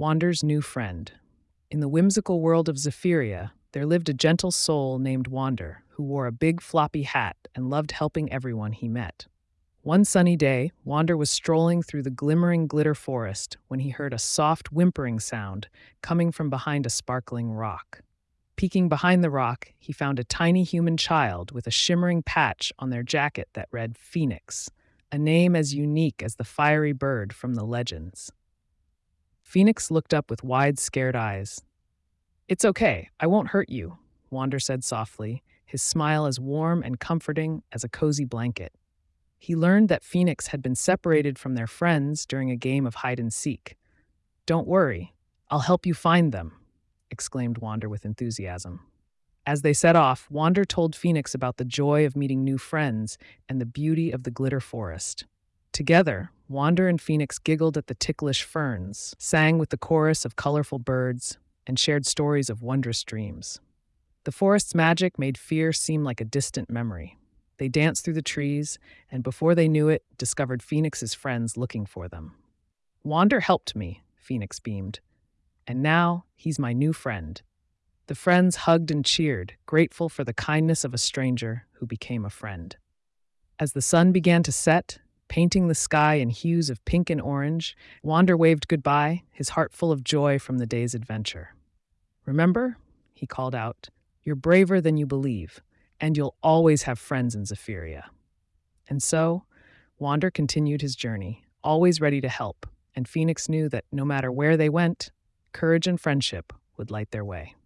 Wander's new friend. In the whimsical world of Zephyria, there lived a gentle soul named Wander who wore a big floppy hat and loved helping everyone he met. One sunny day, Wander was strolling through the glimmering glitter forest when he heard a soft whimpering sound coming from behind a sparkling rock. Peeking behind the rock, he found a tiny human child with a shimmering patch on their jacket that read Phoenix, a name as unique as the fiery bird from the legends. Phoenix looked up with wide, scared eyes. "It's okay, I won't hurt you," Wander said softly, his smile as warm and comforting as a cozy blanket. He learned that Phoenix had been separated from their friends during a game of hide and seek. "Don't worry, I'll help you find them," exclaimed Wander with enthusiasm. As they set off, Wander told Phoenix about the joy of meeting new friends and the beauty of the glitter forest. Together, Wander and Phoenix giggled at the ticklish ferns, sang with the chorus of colorful birds, and shared stories of wondrous dreams. The forest's magic made fear seem like a distant memory. They danced through the trees, and before they knew it, discovered Phoenix's friends looking for them. "Wander helped me," Phoenix beamed, "and now he's my new friend." The friends hugged and cheered, grateful for the kindness of a stranger who became a friend. As the sun began to set, painting the sky in hues of pink and orange, Wander waved goodbye, his heart full of joy from the day's adventure. "Remember," he called out, "you're braver than you believe, and you'll always have friends in Zephyria." And so, Wander continued his journey, always ready to help, and Phoenix knew that no matter where they went, courage and friendship would light their way.